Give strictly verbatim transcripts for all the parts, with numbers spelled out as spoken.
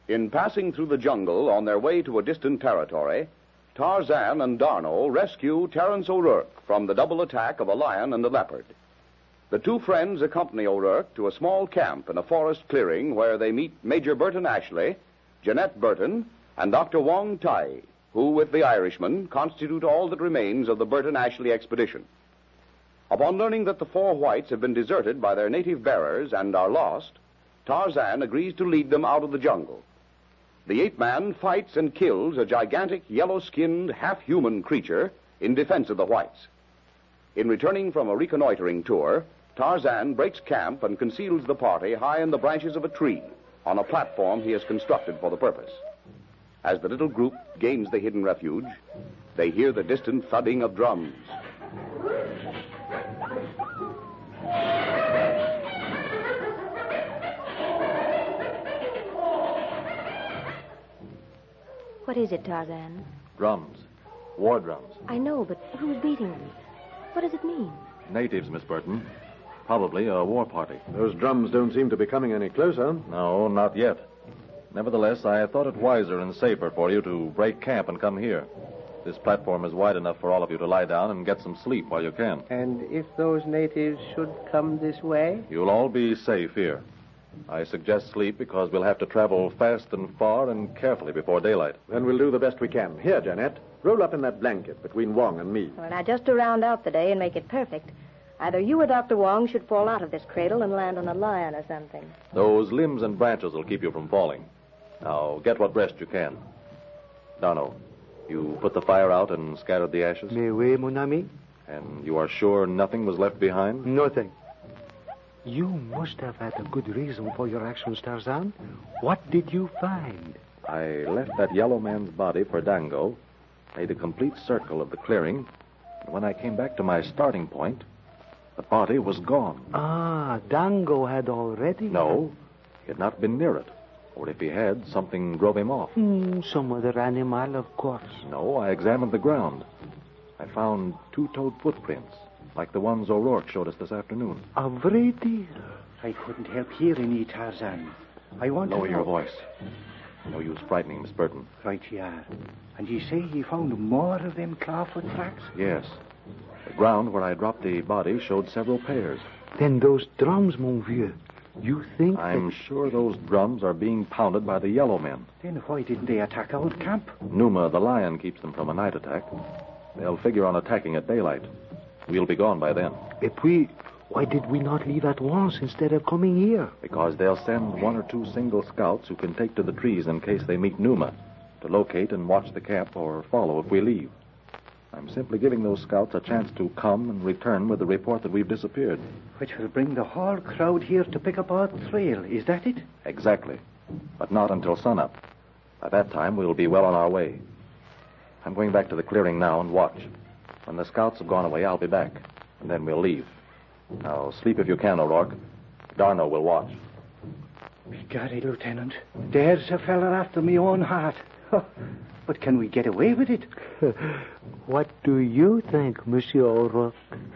In passing through the jungle on their way to a distant territory, Tarzan and D'Arnot rescue Terence O'Rourke from the double attack of a lion and a leopard. The two friends accompany O'Rourke to a small camp in a forest clearing where they meet Major Burton Ashley, Jeanette Burton, and Doctor Wong Tai, who, with the Irishman, constitute all that remains of the Burton-Ashley expedition. Upon learning that the four whites have been deserted by their native bearers and are lost, Tarzan agrees to lead them out of the jungle. The ape-man fights and kills a gigantic yellow-skinned, half-human creature in defense of the whites. In returning from a reconnoitering tour, Tarzan breaks camp and conceals the party high in the branches of a tree on a platform he has constructed for the purpose. As the little group gains the hidden refuge, they hear the distant thudding of drums. What is it, Tarzan? Drums. War drums. I know, but who's beating them? What does it mean? Natives, Miss Burton. Probably a war party. Those drums don't seem to be coming any closer. No, not yet. Nevertheless, I thought it wiser and safer for you to break camp and come here. This platform is wide enough for all of you to lie down and get some sleep while you can. And if those natives should come this way? You'll all be safe here. I suggest sleep because we'll have to travel fast and far and carefully before daylight. Then we'll do the best we can. Here, Jeanette, roll up in that blanket between Wong and me. Well, now, just to round out the day and make it perfect, either you or Doctor Wong should fall out of this cradle and land on a lion or something. Those limbs and branches will keep you from falling. Now, get what rest you can. D'Arnot, you put the fire out and scattered the ashes? Mais oui, mon ami. And you are sure nothing was left behind? Nothing. You must have had a good reason for your actions, Tarzan. What did you find? I left that yellow man's body for Dango, made a complete circle of the clearing, and when I came back to my starting point, the body was gone. Ah, Dango had already... No, he had not been near it. Or if he had, something drove him off. Hmm, some other animal, of course. No, I examined the ground. I found two-toed footprints, like the ones O'Rourke showed us this afternoon. A vrai dear. I couldn't help hearing you, Tarzan. I want Lower to know... your voice. No use frightening Miss Burton. Right you are. And you say he found more of them clawfoot tracks? Yes. The ground where I dropped the body showed several pairs. Then those drums, mon vieux. You think... I'm that... sure those drums are being pounded by the yellow men. Then why didn't they attack our camp? Numa, the lion, keeps them from a night attack. They'll figure on attacking at daylight. We'll be gone by then. Et puis, why did we not leave at once instead of coming here? Because they'll send one or two single scouts who can take to the trees in case they meet Numa, to locate and watch the camp or follow if we leave. I'm simply giving those scouts a chance to come and return with the report that we've disappeared. Which will bring the whole crowd here to pick up our trail. Is that it? Exactly. But not until sunup. By that time, we'll be well on our way. I'm going back to the clearing now and watch. When the scouts have gone away, I'll be back. And then we'll leave. Now, sleep if you can, O'Rourke. D'Arnot will watch. Begorry, Lieutenant. There's a fella after me own heart. But can we get away with it? What do you think, Monsieur O'Rourke?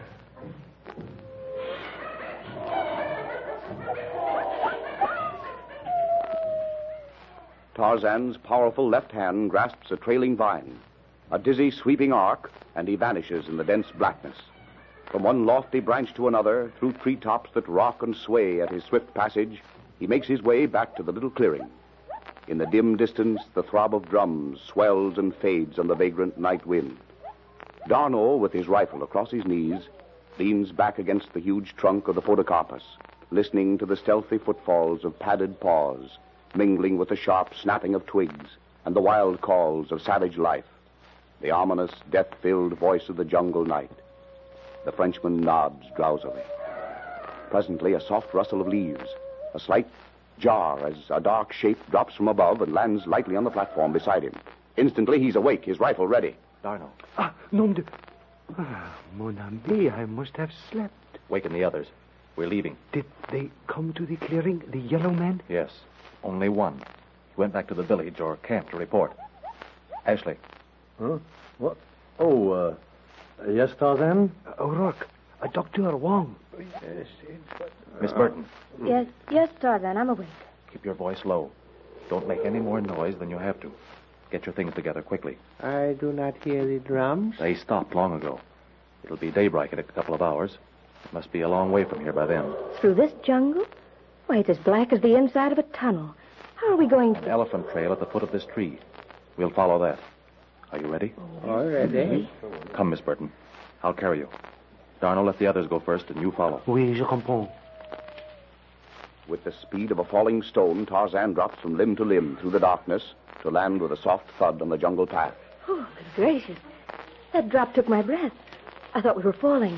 Tarzan's powerful left hand grasps a trailing vine, a dizzy, sweeping arc, and he vanishes in the dense blackness. From one lofty branch to another, through treetops that rock and sway at his swift passage, he makes his way back to the little clearing. In the dim distance, the throb of drums swells and fades on the vagrant night wind. D'Arnot, with his rifle across his knees, leans back against the huge trunk of the Podocarpus, listening to the stealthy footfalls of padded paws, mingling with the sharp snapping of twigs and the wild calls of savage life, the ominous, death-filled voice of the jungle night. The Frenchman nods drowsily. Presently, a soft rustle of leaves, a slight jar as a dark shape drops from above and lands lightly on the platform beside him. Instantly, he's awake, his rifle ready. D'Arnot. Ah, nom de... Ah, mon ami, I must have slept. Waken the others. We're leaving. Did they come to the clearing, the yellow men? Yes. Only one. He went back to the village or camp to report. Ashley. Huh? What? Oh, uh... yes, Tarzan? Uh, O'Rourke. Uh, Doctor Wong. Yes, Miss Burton. Yes, yes, Tarzan, I'm awake. Keep your voice low. Don't make any more noise than you have to. Get your things together quickly. I do not hear the drums. They stopped long ago. It'll be daybreak in a couple of hours. It must be a long way from here by then. Through this jungle? Why, it's as black as the inside of a tunnel. How are we going An to... elephant trail at the foot of this tree. We'll follow that. Are you ready? All ready. Come, Miss Burton. I'll carry you. Darno, let the others go first, and you follow. Oui, je comprends. With the speed of a falling stone, Tarzan drops from limb to limb through the darkness to land with a soft thud on the jungle path. Oh, good gracious. That drop took my breath. I thought we were falling.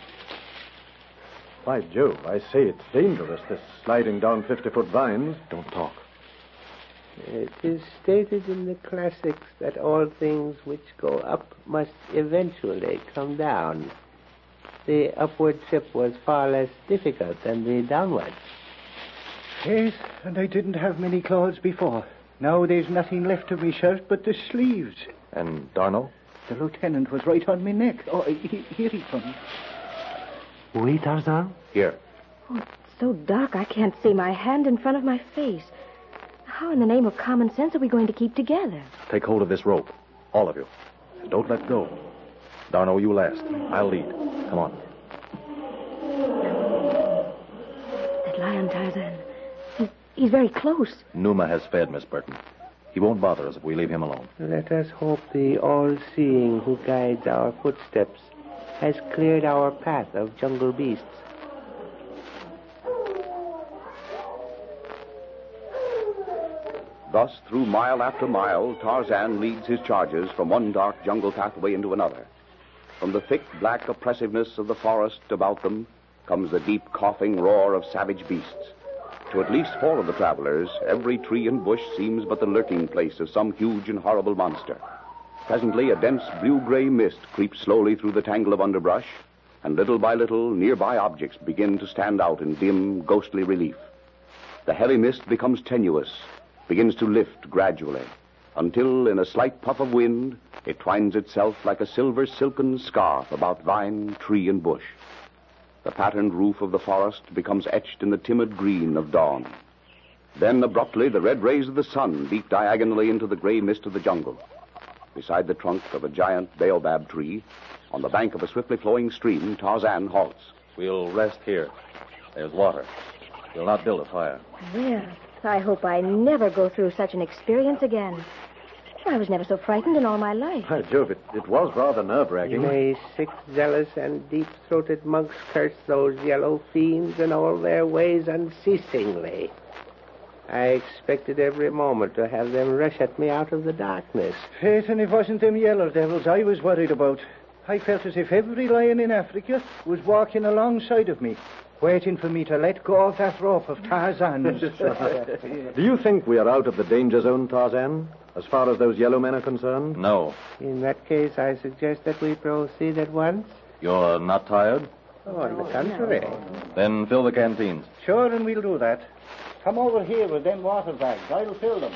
By Jove, I say it's dangerous, this sliding down fifty-foot vines. Don't talk. It is stated in the classics that all things which go up must eventually come down. The upward trip was far less difficult than the downward. Yes, and I didn't have many clothes before. Now there's nothing left of me shirt but the sleeves. And Darno? The lieutenant was right on my neck. Oh, he, here he comes. Oui, Tarzan? Here. Oh, it's so dark I can't see my hand in front of my face. How in the name of common sense are we going to keep together? Take hold of this rope. All of you. And don't let go. Darno, you last. I'll lead. Come on. That lion, Tarzan. He's, he's very close. Numa has fed, Miss Burton. He won't bother us if we leave him alone. Let us hope the all-seeing who guides our footsteps has cleared our path of jungle beasts. Thus, through mile after mile, Tarzan leads his charges from one dark jungle pathway into another. From the thick, black oppressiveness of the forest about them comes the deep, coughing roar of savage beasts. To at least four of the travelers, every tree and bush seems but the lurking place of some huge and horrible monster. Presently, a dense blue-gray mist creeps slowly through the tangle of underbrush, and little by little, nearby objects begin to stand out in dim, ghostly relief. The heavy mist becomes tenuous, begins to lift gradually, until, in a slight puff of wind, it twines itself like a silver silken scarf about vine, tree, and bush. The patterned roof of the forest becomes etched in the timid green of dawn. Then, abruptly, the red rays of the sun beat diagonally into the gray mist of the jungle. Beside the trunk of a giant baobab tree, on the bank of a swiftly flowing stream, Tarzan halts. We'll rest here. There's water. We'll not build a fire. Well, I hope I never go through such an experience again. I was never so frightened in all my life. By Jove, it, it was rather nerve-wracking. May sick, zealous, and deep-throated monks curse those yellow fiends and all their ways unceasingly. I expected every moment to have them rush at me out of the darkness. Faith, and it wasn't them yellow devils I was worried about. I felt as if every lion in Africa was walking alongside of me, waiting for me to let go of that rope of Tarzan's. Do you think we are out of the danger zone, Tarzan, as far as those yellow men are concerned? No. In that case, I suggest that we proceed at once. You're not tired? Oh, on the contrary. Then fill the canteens. Sure, and we'll do that. Come over here with them water bags. I'll fill them.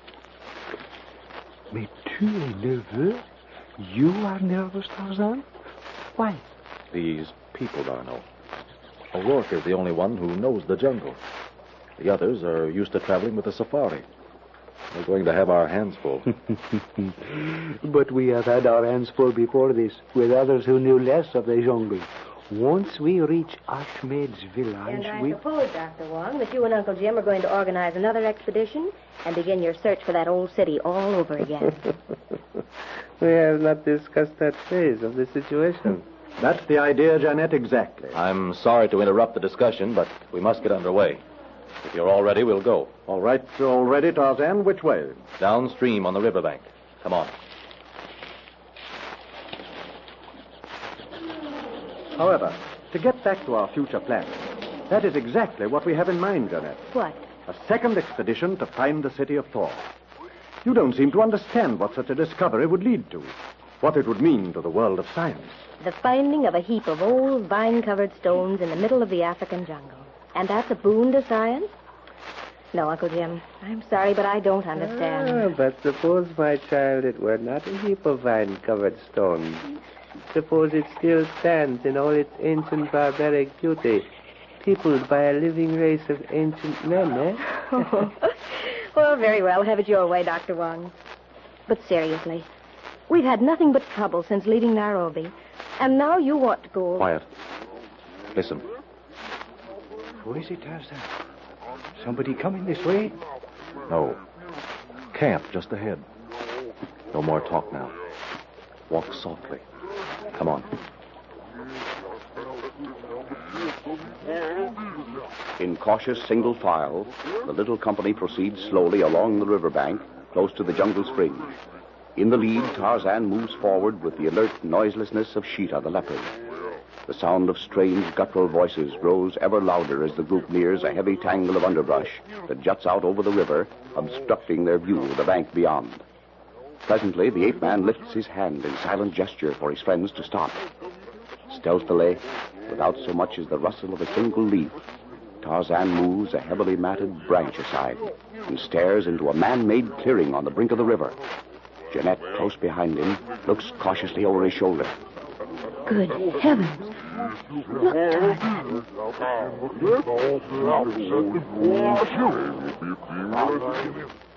Mais tu es nerveux? You are nervous, Tarzan? Why? These people, Darno. O'Rourke is the only one who knows the jungle. The others are used to traveling with a safari. We're going to have our hands full. But we have had our hands full before this, with others who knew less of the jungle. Once we reach Ahmed's village, And I we... suppose, Doctor Wong, that you and Uncle Jim are going to organize another expedition and begin your search for that old city all over again. We have not discussed that phase of the situation. That's the idea, Jeanette, exactly. I'm sorry to interrupt the discussion, but we must get underway. If you're all ready, we'll go. All right, all ready, Tarzan. Which way? Downstream on the riverbank. Come on. However, to get back to our future plans, that is exactly what we have in mind, Jeanette. What? A second expedition to find the city of Thor. You don't seem to understand what such a discovery would lead to, what it would mean to the world of science. The finding of a heap of old vine-covered stones in the middle of the African jungle. And that's a boon to science? No, Uncle Jim. I'm sorry, but I don't understand. Ah, but suppose, my child, it were not a heap of vine-covered stones. Suppose it still stands in all its ancient barbaric beauty, peopled by a living race of ancient men, eh? Well, very well. Have it your way, Doctor Wong. But seriously, we've had nothing but trouble since leaving Nairobi. And now you want to go... Quiet. Listen. Who is it, Tarzan? Somebody coming this way? No. Camp just ahead. No more talk now. Walk softly. Come on. In cautious single file, the little company proceeds slowly along the riverbank, close to the jungle's fringe. In the lead, Tarzan moves forward with the alert noiselessness of Sheeta the leopard. The sound of strange guttural voices grows ever louder as the group nears a heavy tangle of underbrush that juts out over the river, obstructing their view of the bank beyond. Presently, the ape-man lifts his hand in silent gesture for his friends to stop. Stealthily, without so much as the rustle of a single leaf, Tarzan moves a heavily matted branch aside and stares into a man-made clearing on the brink of the river. Jeanette, close behind him, looks cautiously over his shoulder. Good heavens. Look, Tarzan.